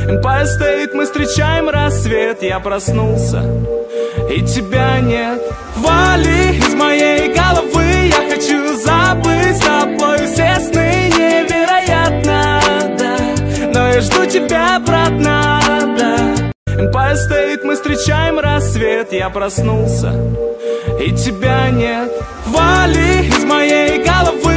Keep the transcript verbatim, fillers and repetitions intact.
Эмпайр стоит, мы встречаем рассвет. Я проснулся, и тебя нет. Вали из моей головы, я хочу забыть с тобой все сны. Невероятно, да, но я жду тебя обратно, да. Эмпайр стоит, мы встречаем рассвет. Я проснулся, и тебя нет. Вали из моей головы.